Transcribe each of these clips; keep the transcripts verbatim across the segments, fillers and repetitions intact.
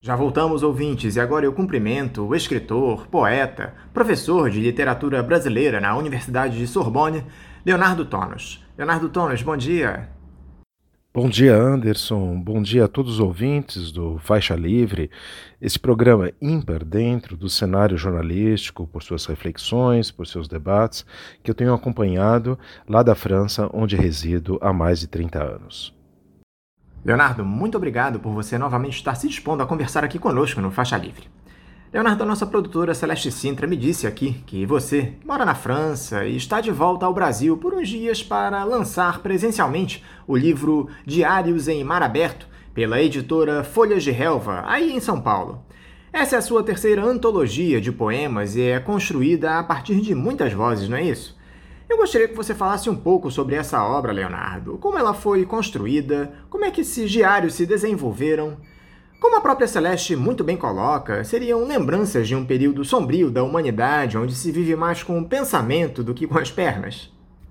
Já voltamos, ouvintes, e agora eu cumprimento o escritor, poeta, professor de literatura brasileira na Universidade de Sorbonne, Leonardo Tonos. Leonardo Tonos, bom dia. Bom dia, Anderson. Bom dia a todos os ouvintes do Faixa Livre, esse programa ímpar dentro do cenário jornalístico, por suas reflexões, por seus debates, que eu tenho acompanhado lá da França, onde resido há mais de trinta anos. Leonardo, muito obrigado por você novamente estar se dispondo a conversar aqui conosco no Faixa Livre. Leonardo, a nossa produtora Celeste Sintra me disse aqui que você, que mora na França e está de volta ao Brasil por uns dias para lançar presencialmente o livro Diários em Mar Aberto, pela editora Folhas de Relva, aí em São Paulo. Essa é a sua terceira antologia de poemas e é construída a partir de muitas vozes, não é isso? Eu gostaria que você falasse um pouco sobre essa obra, Leonardo. Como ela foi construída, como é que esses diários se desenvolveram. Como a própria Celeste muito bem coloca, seriam lembranças de um período sombrio da humanidade onde se vive mais com o pensamento do que com as pernas.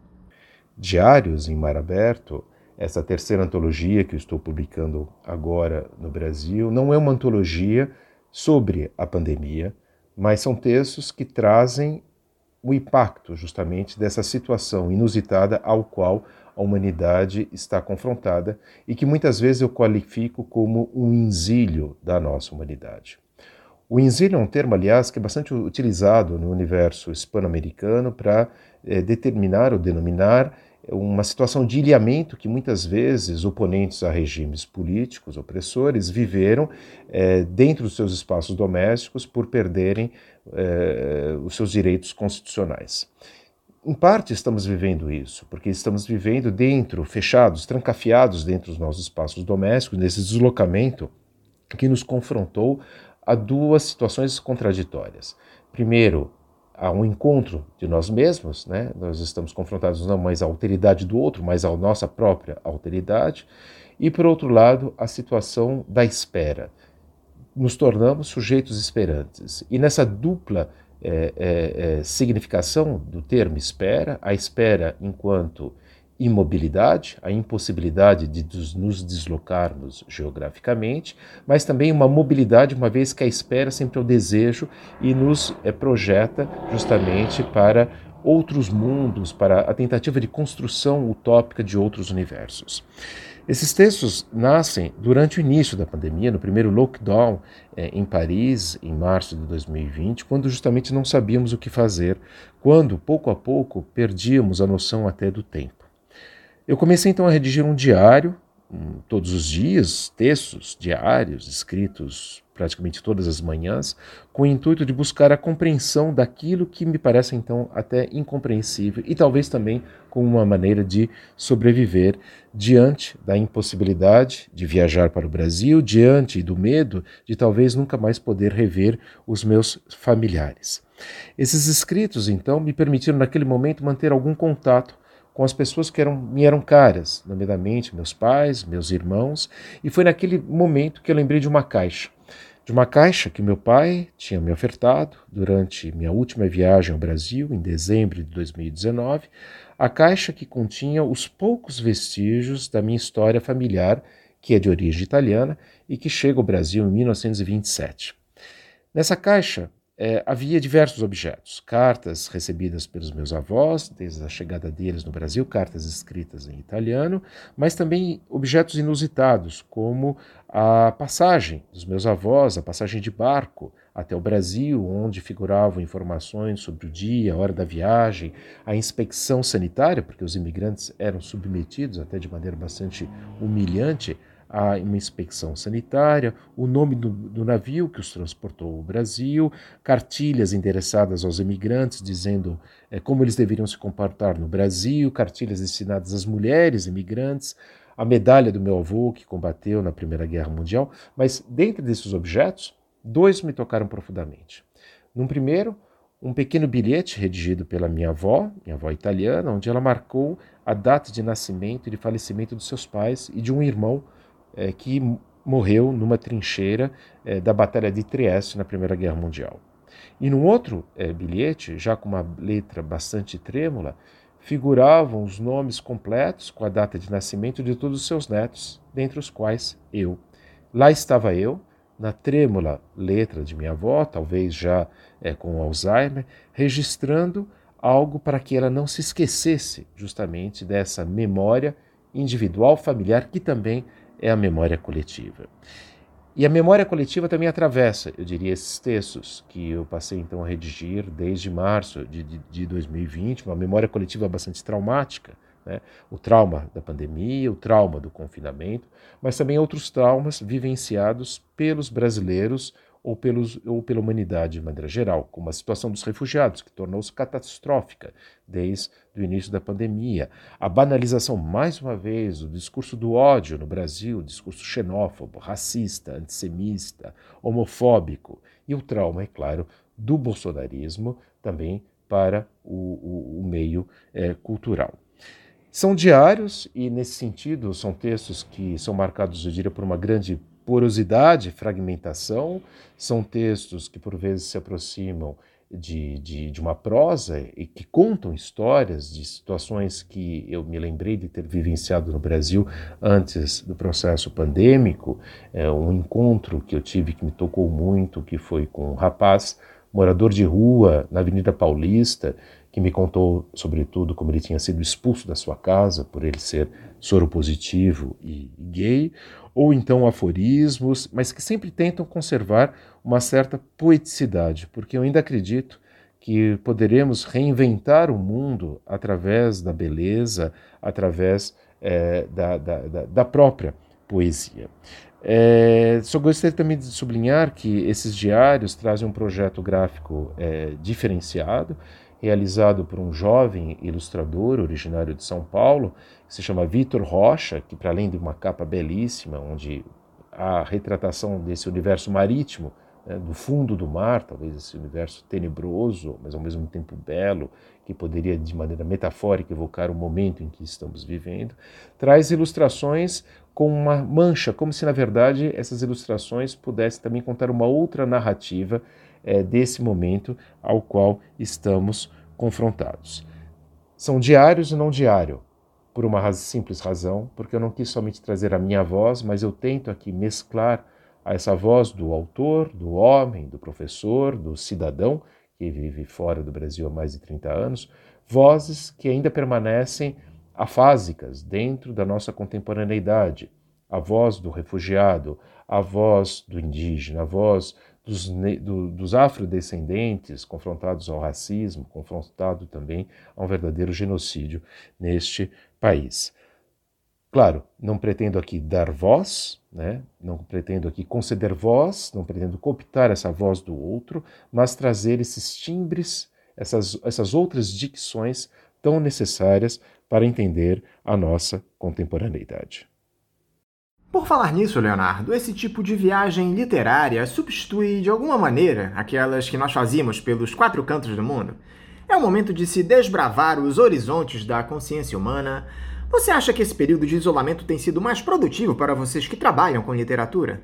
Diários em Mar Aberto, essa terceira antologia que eu estou publicando agora no Brasil, não é uma antologia sobre a pandemia, mas são textos que trazem o impacto justamente dessa situação inusitada ao qual a humanidade está confrontada e que muitas vezes eu qualifico como um enzilho da nossa humanidade. O enzilho é um termo, aliás, que é bastante utilizado no universo hispano-americano para eh, determinar ou denominar uma situação de ilhamento que muitas vezes oponentes a regimes políticos opressores viveram eh, dentro dos seus espaços domésticos por perderem eh, os seus direitos constitucionais. Em parte estamos vivendo isso, porque estamos vivendo dentro, fechados, trancafiados dentro dos nossos espaços domésticos, nesse deslocamento que nos confrontou a duas situações contraditórias. Primeiro, a um encontro de nós mesmos, né? Nós estamos confrontados não mais à alteridade do outro, mas à nossa própria alteridade. E, por outro lado, a situação da espera. Nos tornamos sujeitos esperantes. E nessa dupla é, é, é, significação do termo espera, a espera enquanto imobilidade, a impossibilidade de nos deslocarmos geograficamente, mas também uma mobilidade, uma vez que a espera sempre é o desejo e nos é, projeta justamente para outros mundos, para a tentativa de construção utópica de outros universos. Esses textos nascem durante o início da pandemia, no primeiro lockdown eh, em Paris, em março de dois mil e vinte, quando justamente não sabíamos o que fazer, quando, pouco a pouco, perdíamos a noção até do tempo. Eu comecei então a redigir um diário, um, todos os dias, textos diários, escritos praticamente todas as manhãs, com o intuito de buscar a compreensão daquilo que me parece então até incompreensível e talvez também como uma maneira de sobreviver diante da impossibilidade de viajar para o Brasil, diante do medo de talvez nunca mais poder rever os meus familiares. Esses escritos então me permitiram naquele momento manter algum contato com as pessoas que eram, me eram caras, nomeadamente meus pais, meus irmãos, e foi naquele momento que eu lembrei de uma caixa. De uma caixa que meu pai tinha me ofertado durante minha última viagem ao Brasil, em dezembro de dois mil e dezenove, a caixa que continha os poucos vestígios da minha história familiar, que é de origem italiana e que chega ao Brasil em mil novecentos e vinte e sete. Nessa caixa, É, havia diversos objetos, cartas recebidas pelos meus avós, desde a chegada deles no Brasil, cartas escritas em italiano, mas também objetos inusitados, como a passagem dos meus avós, a passagem de barco até o Brasil, onde figuravam informações sobre o dia, a hora da viagem, a inspeção sanitária, porque os imigrantes eram submetidos até de maneira bastante humilhante a uma inspeção sanitária, o nome do, do navio que os transportou ao Brasil, cartilhas endereçadas aos imigrantes dizendo é, como eles deveriam se comportar no Brasil, cartilhas destinadas às mulheres imigrantes, a medalha do meu avô que combateu na Primeira Guerra Mundial, mas dentre desses objetos, dois me tocaram profundamente. Num primeiro, um pequeno bilhete redigido pela minha avó, minha avó italiana, onde ela marcou a data de nascimento e de falecimento dos seus pais e de um irmão É, que morreu numa trincheira é, da Batalha de Trieste na Primeira Guerra Mundial. E num outro é, bilhete, já com uma letra bastante trêmula, figuravam os nomes completos com a data de nascimento de todos os seus netos, dentre os quais eu. Lá estava eu, na trêmula letra de minha avó, talvez já é, com Alzheimer, registrando algo para que ela não se esquecesse justamente dessa memória individual, familiar, que também é a memória coletiva. E a memória coletiva também atravessa, eu diria, esses textos que eu passei então a redigir desde março de, de, de dois mil e vinte, uma memória coletiva bastante traumática, né? O trauma da pandemia, o trauma do confinamento, mas também outros traumas vivenciados pelos brasileiros ou, pelos, ou pela humanidade de maneira geral, como a situação dos refugiados, que tornou-se catastrófica desde o início da pandemia, a banalização, mais uma vez, do discurso do ódio no Brasil, o discurso xenófobo, racista, antissemita, homofóbico, e o trauma, é claro, do bolsonarismo também para o, o, o meio é, cultural. São diários e, nesse sentido, são textos que são marcados, eu diria, por uma grande porosidade, fragmentação, são textos que por vezes se aproximam de, de, de uma prosa e que contam histórias de situações que eu me lembrei de ter vivenciado no Brasil antes do processo pandêmico, é, um encontro que eu tive que me tocou muito, que foi com um rapaz morador de rua na Avenida Paulista, que me contou, sobretudo, como ele tinha sido expulso da sua casa por ele ser soropositivo e gay, ou então aforismos, mas que sempre tentam conservar uma certa poeticidade, porque eu ainda acredito que poderemos reinventar o mundo através da beleza, através é, da, da, da, da própria poesia. É, só gostaria também de sublinhar que esses diários trazem um projeto gráfico é, diferenciado, realizado por um jovem ilustrador originário de São Paulo, que se chama Vitor Rocha, que para além de uma capa belíssima, onde há a retratação desse universo marítimo, né, do fundo do mar, talvez esse universo tenebroso, mas ao mesmo tempo belo, que poderia de maneira metafórica evocar o momento em que estamos vivendo, traz ilustrações com uma mancha, como se na verdade essas ilustrações pudessem também contar uma outra narrativa é, desse momento ao qual estamos confrontados. São diários e não diário, por uma raz- simples razão, porque eu não quis somente trazer a minha voz, mas eu tento aqui mesclar a essa voz do autor, do homem, do professor, do cidadão, que vive fora do Brasil há mais de trinta anos, vozes que ainda permanecem afásicas dentro da nossa contemporaneidade. A voz do refugiado, a voz do indígena, a voz dos, do, dos afrodescendentes confrontados ao racismo, confrontado também a um verdadeiro genocídio neste país. Claro, não pretendo aqui dar voz, né? Não pretendo aqui conceder voz, não pretendo cooptar essa voz do outro, mas trazer esses timbres, essas, essas outras dicções tão necessárias para entender a nossa contemporaneidade. Por falar nisso, Leonardo, esse tipo de viagem literária substitui de alguma maneira aquelas que nós fazíamos pelos quatro cantos do mundo? É o momento de se desbravar os horizontes da consciência humana. Você acha que esse período de isolamento tem sido mais produtivo para vocês que trabalham com literatura?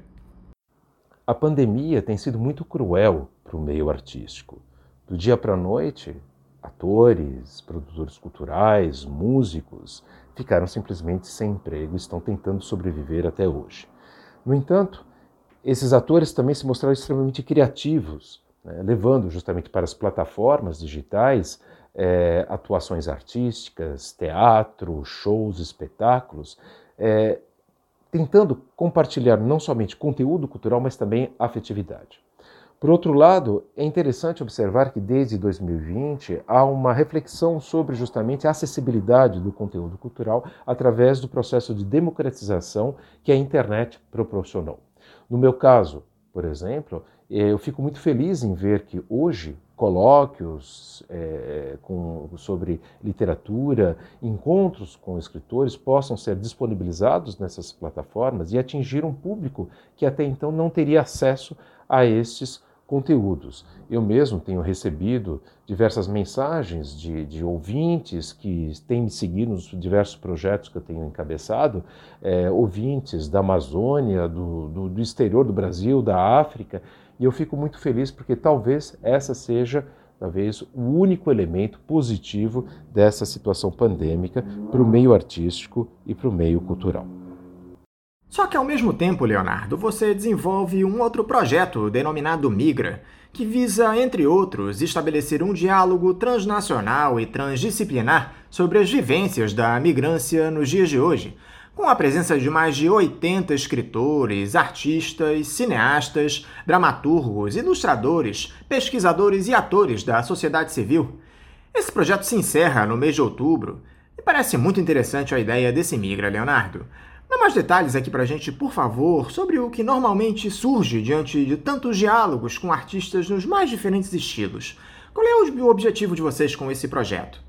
A pandemia tem sido muito cruel para o meio artístico. Do dia para a noite, atores, produtores culturais, músicos ficaram simplesmente sem emprego e estão tentando sobreviver até hoje. No entanto, esses atores também se mostraram extremamente criativos, né, levando justamente para as plataformas digitais é, atuações artísticas, teatro, shows, espetáculos, é, tentando compartilhar não somente conteúdo cultural, mas também afetividade. Por outro lado, é interessante observar que desde dois mil e vinte há uma reflexão sobre justamente a acessibilidade do conteúdo cultural através do processo de democratização que a internet proporcionou. No meu caso, por exemplo, eu fico muito feliz em ver que hoje colóquios é, com, sobre literatura, encontros com escritores possam ser disponibilizados nessas plataformas e atingir um público que até então não teria acesso a estes conteúdos. Eu mesmo tenho recebido diversas mensagens de, de ouvintes que têm me seguido nos diversos projetos que eu tenho encabeçado, é, ouvintes da Amazônia, do, do, do exterior do Brasil, da África, e eu fico muito feliz porque talvez essa seja talvez o único elemento positivo dessa situação pandêmica para o meio artístico e para o meio cultural. Só que ao mesmo tempo, Leonardo, você desenvolve um outro projeto denominado Migra, que visa, entre outros, estabelecer um diálogo transnacional e transdisciplinar sobre as vivências da migrância nos dias de hoje, com a presença de mais de oitenta escritores, artistas, cineastas, dramaturgos, ilustradores, pesquisadores e atores da sociedade civil. Esse projeto se encerra no mês de outubro e parece muito interessante a ideia desse Migra, Leonardo. Dá mais detalhes aqui pra gente, por favor, sobre o que normalmente surge diante de tantos diálogos com artistas nos mais diferentes estilos. Qual é o objetivo de vocês com esse projeto?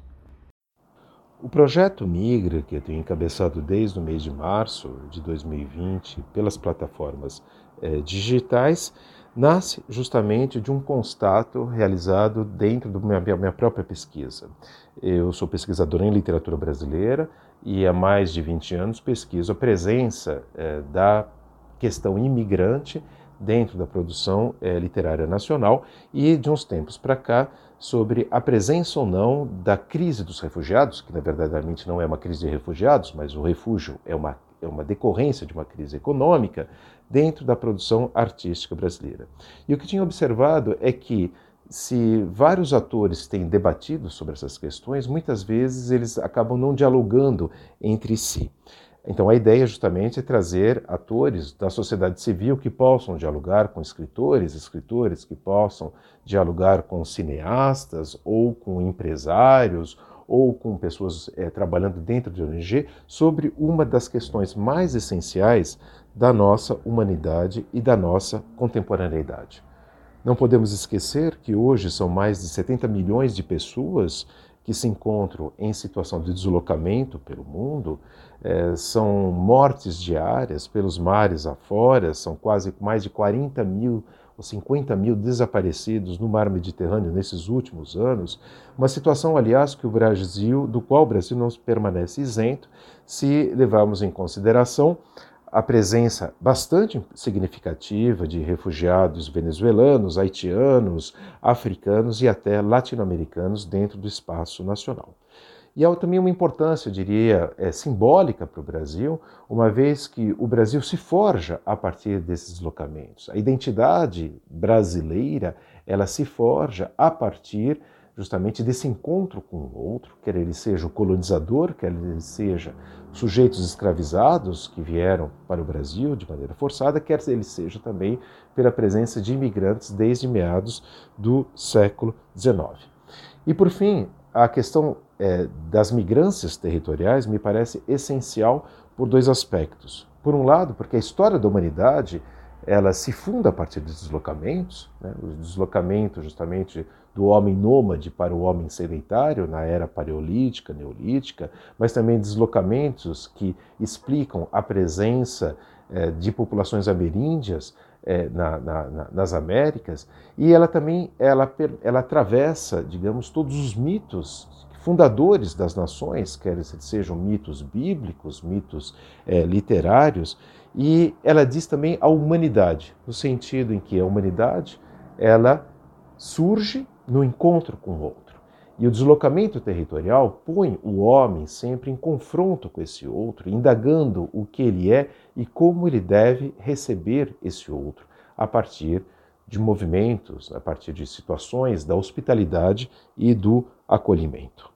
O projeto Migra, que eu tenho encabeçado desde o mês de março de dois mil e vinte pelas plataformas eh, digitais, nasce justamente de um constato realizado dentro da minha, minha própria pesquisa. Eu sou pesquisador em literatura brasileira e há mais de vinte anos pesquiso a presença eh, da questão imigrante dentro da produção eh, literária nacional e, de uns tempos para cá, sobre a presença ou não da crise dos refugiados, que na verdadeiramente não é uma crise de refugiados, mas o refúgio é uma, é uma decorrência de uma crise econômica dentro da produção artística brasileira. E o que tinha observado é que, se vários atores têm debatido sobre essas questões, muitas vezes eles acabam não dialogando entre si. Então a ideia justamente é trazer atores da sociedade civil que possam dialogar com escritores, escritores que possam dialogar com cineastas ou com empresários ou com pessoas é, trabalhando dentro de O N G sobre uma das questões mais essenciais da nossa humanidade e da nossa contemporaneidade. Não podemos esquecer que hoje são mais de setenta milhões de pessoas que se encontram em situação de deslocamento pelo mundo, é, são mortes diárias pelos mares afora, são quase mais de quarenta mil ou cinquenta mil desaparecidos no mar Mediterrâneo nesses últimos anos, uma situação, aliás, que o Brasil, do qual o Brasil não permanece isento, se levarmos em consideração a presença bastante significativa de refugiados venezuelanos, haitianos, africanos e até latino-americanos dentro do espaço nacional. E há também uma importância, eu diria, é, simbólica para o Brasil, uma vez que o Brasil se forja a partir desses deslocamentos. A identidade brasileira, ela se forja a partir justamente desse encontro com o outro, quer ele seja o colonizador, quer ele seja sujeitos escravizados que vieram para o Brasil de maneira forçada, quer ele seja também pela presença de imigrantes desde meados do século dezenove. E, por fim, a questão é, das migrâncias territoriais me parece essencial por dois aspectos. Por um lado, porque a história da humanidade ela se funda a partir dos deslocamentos, né? O deslocamento justamente do homem nômade para o homem sedentário na era paleolítica, neolítica, mas também deslocamentos que explicam a presença eh, de populações ameríndias eh, na, na, nas Américas, e ela também ela, ela atravessa, digamos, todos os mitos fundadores das nações, quer sejam mitos bíblicos, mitos eh, literários, e ela diz também a humanidade, no sentido em que a humanidade ela surge no encontro com o outro. E o deslocamento territorial põe o homem sempre em confronto com esse outro, indagando o que ele é e como ele deve receber esse outro, a partir de movimentos, a partir de situações da hospitalidade e do acolhimento.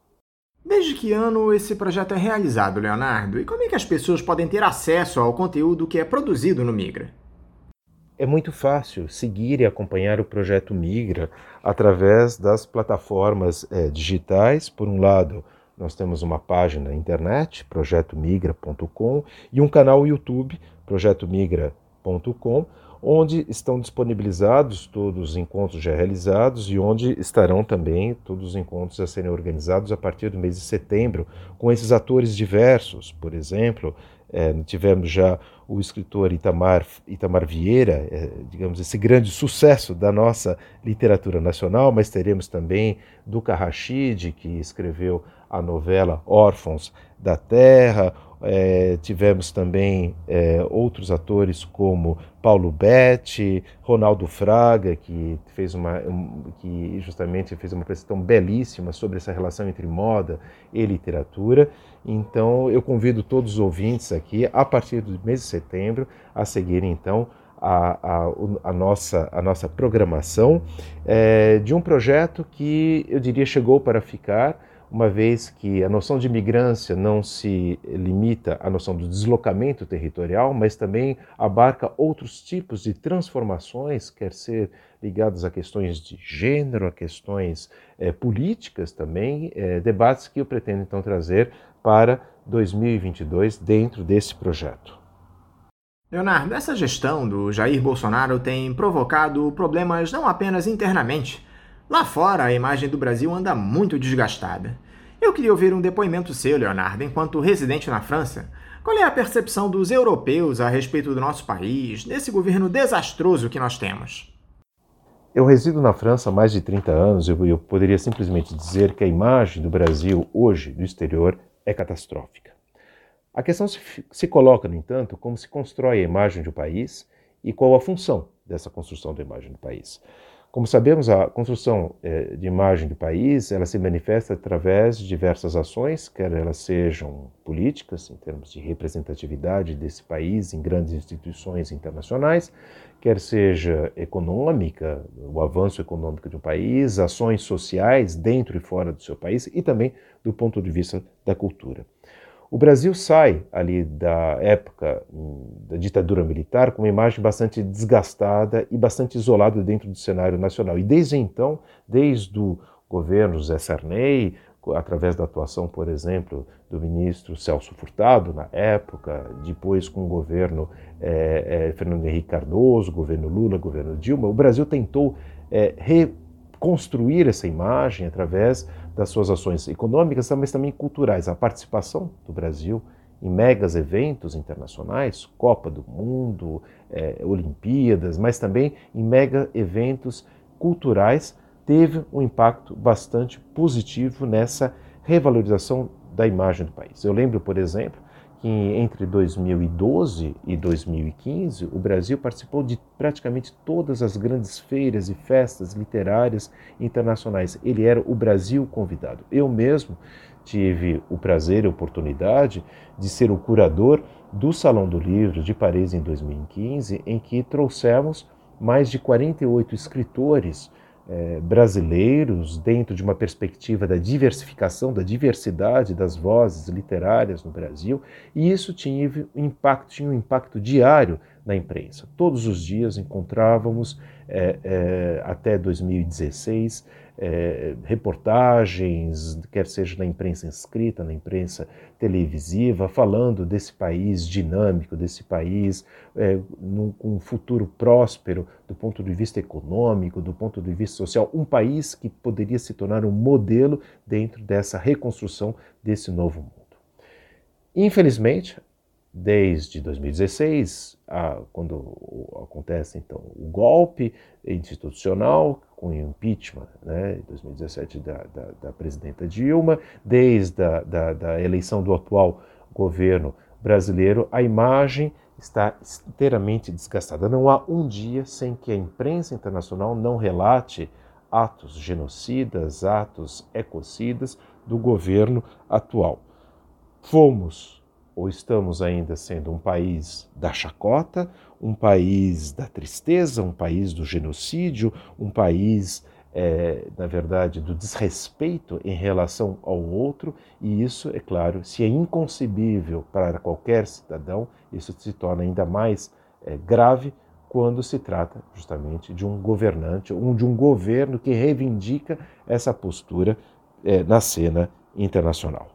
Desde que ano esse projeto é realizado, Leonardo? E como é que as pessoas podem ter acesso ao conteúdo que é produzido no Migra? É muito fácil seguir e acompanhar o projeto Migra através das plataformas é, digitais. Por um lado, nós temos uma página na internet, projeto migra ponto com, e um canal YouTube, projeto migra ponto com, onde estão disponibilizados todos os encontros já realizados e onde estarão também todos os encontros a serem organizados a partir do mês de setembro, com esses atores diversos. Por exemplo, é, tivemos já o escritor Itamar, Itamar Vieira, é, digamos, esse grande sucesso da nossa literatura nacional, mas teremos também Duca Rachid, que escreveu a novela Órfãos da Terra. É, tivemos também é, outros atores como Paulo Betti, Ronaldo Fraga, que fez uma, um, que justamente fez uma apresentação belíssima sobre essa relação entre moda e literatura. Então eu convido todos os ouvintes aqui, a partir do mês de setembro, a seguirem então a, a, a, nossa, a nossa programação é, de um projeto que eu diria chegou para ficar, uma vez que a noção de migrância não se limita à noção do deslocamento territorial, mas também abarca outros tipos de transformações, quer ser ligadas a questões de gênero, a questões é, políticas também, é, debates que eu pretendo então trazer para dois mil e vinte e dois dentro desse projeto. Leonardo, essa gestão do Jair Bolsonaro tem provocado problemas não apenas internamente. Lá fora, a imagem do Brasil anda muito desgastada. Eu queria ouvir um depoimento seu, Leonardo, enquanto residente na França. Qual é a percepção dos europeus a respeito do nosso país, desse governo desastroso que nós temos? Eu resido na França há mais de trinta anos e eu, eu poderia simplesmente dizer que a imagem do Brasil hoje, do exterior, é catastrófica. A questão se, se coloca, no entanto, como se constrói a imagem de um país e qual a função dessa construção da imagem do país. Como sabemos, a construção eh, de imagem do país, ela se manifesta através de diversas ações, quer elas sejam políticas, em termos de representatividade desse país em grandes instituições internacionais, quer seja econômica, o avanço econômico de um país, ações sociais dentro e fora do seu país e também do ponto de vista da cultura. O Brasil sai ali da época da ditadura militar com uma imagem bastante desgastada e bastante isolada dentro do cenário nacional. E desde então, desde o governo José Sarney, através da atuação, por exemplo, do ministro Celso Furtado, na época, depois com o governo é, é, Fernando Henrique Cardoso, governo Lula, governo Dilma, o Brasil tentou é, reconstruir essa imagem através das suas ações econômicas, mas também culturais. A participação do Brasil em megas eventos internacionais, Copa do Mundo, é, Olimpíadas, mas também em mega eventos culturais, teve um impacto bastante positivo nessa revalorização da imagem do país. Eu lembro, por exemplo, que entre dois mil e doze e dois mil e quinze, o Brasil participou de praticamente todas as grandes feiras e festas literárias internacionais. Ele era o Brasil convidado. Eu mesmo tive o prazer e a oportunidade de ser o curador do Salão do Livro de Paris em dois mil e quinze, em que trouxemos mais de quarenta e oito escritores Eh, brasileiros dentro de uma perspectiva da diversificação, da diversidade das vozes literárias no Brasil, e isso tinha um impacto, tinha um impacto diário na imprensa. Todos os dias encontrávamos, eh, eh, até dois mil e dezesseis, eh, reportagens, quer seja na imprensa escrita, na imprensa televisiva, falando desse país dinâmico, desse país eh, num, com um futuro próspero do ponto de vista econômico, do ponto de vista social, um país que poderia se tornar um modelo dentro dessa reconstrução desse novo mundo. Infelizmente, desde dois mil e dezesseis, a, quando acontece então o golpe institucional com o impeachment, né, em dois mil e dezessete da, da, da presidenta Dilma, desde a da, da eleição do atual governo brasileiro, a imagem está inteiramente desgastada. Não há um dia sem que a imprensa internacional não relate atos genocidas, atos ecocidas do governo atual. Fomos ou estamos ainda sendo um país da chacota, um país da tristeza, um país do genocídio, um país, é, na verdade, do desrespeito em relação ao outro, e isso, é claro, se é inconcebível para qualquer cidadão, isso se torna ainda mais é, grave quando se trata justamente de um governante, um, de um governo que reivindica essa postura é, na cena internacional.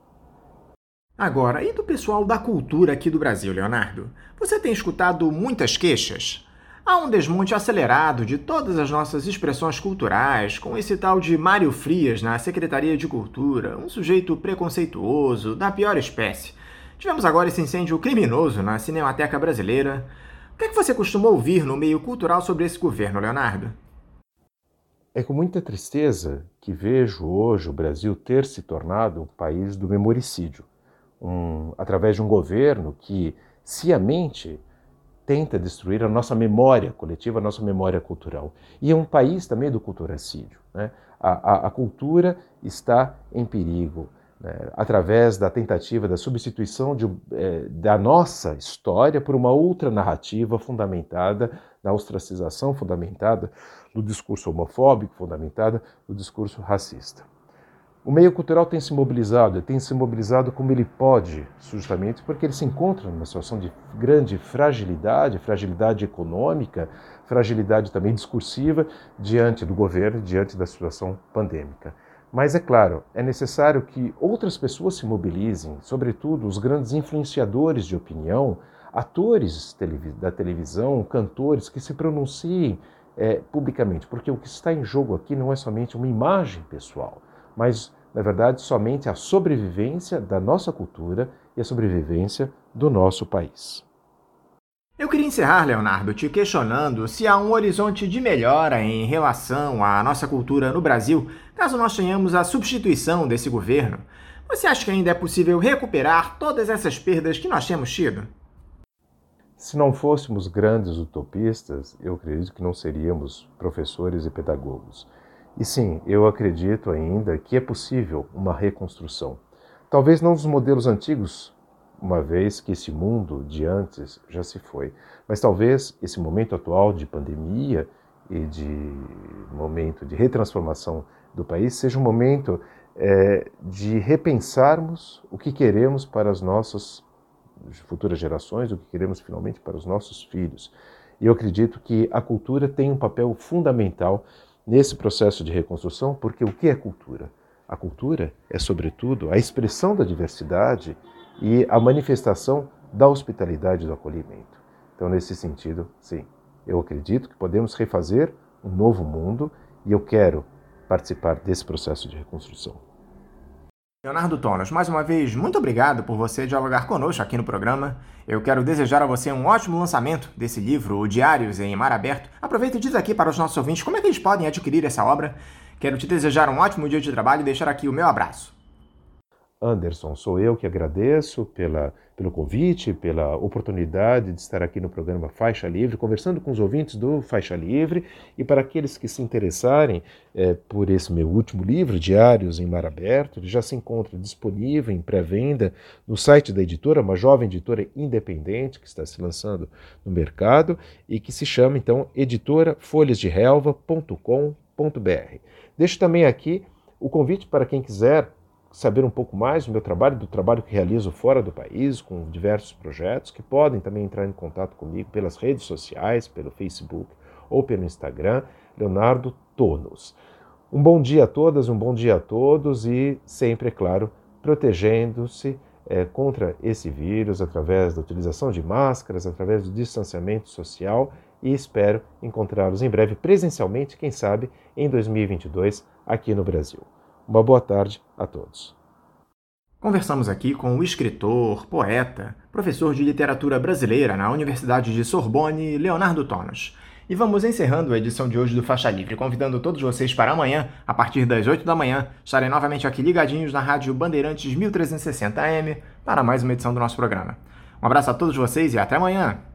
Agora, e do pessoal da cultura aqui do Brasil, Leonardo? Você tem escutado muitas queixas? Há um desmonte acelerado de todas as nossas expressões culturais, com esse tal de Mário Frias na Secretaria de Cultura, um sujeito preconceituoso, da pior espécie. Tivemos agora esse incêndio criminoso na Cinemateca Brasileira. O que é que você costuma ouvir no meio cultural sobre esse governo, Leonardo? É com muita tristeza que vejo hoje o Brasil ter se tornado um país do memoricídio, um, através de um governo que ciamente tenta destruir a nossa memória coletiva, a nossa memória cultural. E é um país também do culturacídio, né? A, a, a cultura está em perigo, né? Através da tentativa da substituição de, eh, da nossa história por uma outra narrativa fundamentada na ostracização, fundamentada no discurso homofóbico, fundamentada no discurso racista. O meio cultural tem se mobilizado, tem se mobilizado como ele pode, justamente porque ele se encontra numa situação de grande fragilidade, fragilidade econômica, fragilidade também discursiva diante do governo, diante da situação pandêmica. Mas, é claro, é necessário que outras pessoas se mobilizem, sobretudo os grandes influenciadores de opinião, atores da televisão, cantores, que se pronunciem é, publicamente, porque o que está em jogo aqui não é somente uma imagem pessoal, mas, na verdade, somente a sobrevivência da nossa cultura e a sobrevivência do nosso país. Eu queria encerrar, Leonardo, te questionando se há um horizonte de melhora em relação à nossa cultura no Brasil, caso nós tenhamos a substituição desse governo. Você acha que ainda é possível recuperar todas essas perdas que nós temos tido? Se não fôssemos grandes utopistas, eu acredito que não seríamos professores e pedagogos. E sim, eu acredito ainda que é possível uma reconstrução. Talvez não dos modelos antigos, uma vez que esse mundo de antes já se foi. Mas talvez esse momento atual de pandemia e de momento de retransformação do país seja um momento é, de repensarmos o que queremos para as nossas futuras gerações, o que queremos finalmente para os nossos filhos. E eu acredito que a cultura tem um papel fundamental nesse processo de reconstrução, porque o que é cultura? A cultura é, sobretudo, a expressão da diversidade e a manifestação da hospitalidade e do acolhimento. Então, nesse sentido, sim, eu acredito que podemos refazer um novo mundo e eu quero participar desse processo de reconstrução. Leonardo Tonos, mais uma vez, muito obrigado por você dialogar conosco aqui no programa. Eu quero desejar a você um ótimo lançamento desse livro, o Diários em Mar Aberto. Aproveita e diz aqui para os nossos ouvintes como é que eles podem adquirir essa obra. Quero te desejar um ótimo dia de trabalho e deixar aqui o meu abraço. Anderson, sou eu que agradeço pela, pelo convite, pela oportunidade de estar aqui no programa Faixa Livre, conversando com os ouvintes do Faixa Livre, e para aqueles que se interessarem é, por esse meu último livro, Diários em Mar Aberto, ele já se encontra disponível em pré-venda no site da editora, uma jovem editora independente que está se lançando no mercado e que se chama, então, editora folhas de relva ponto com ponto b r. Deixo também aqui o convite para quem quiser saber um pouco mais do meu trabalho, do trabalho que realizo fora do país, com diversos projetos, que podem também entrar em contato comigo pelas redes sociais, pelo Facebook ou pelo Instagram, Leonardo Tonos. Um bom dia a todas, um bom dia a todos e sempre, é claro, protegendo-se é, contra esse vírus através da utilização de máscaras, através do distanciamento social e espero encontrá-los em breve presencialmente, quem sabe, em dois mil e vinte e dois, aqui no Brasil. Uma boa tarde a todos. Conversamos aqui com o escritor, poeta, professor de literatura brasileira na Universidade de Sorbonne, Leonardo Tonos. E vamos encerrando a edição de hoje do Faixa Livre, convidando todos vocês para amanhã, a partir das oito da manhã, estarem novamente aqui ligadinhos na Rádio Bandeirantes mil trezentos e sessenta A M para mais uma edição do nosso programa. Um abraço a todos vocês e até amanhã!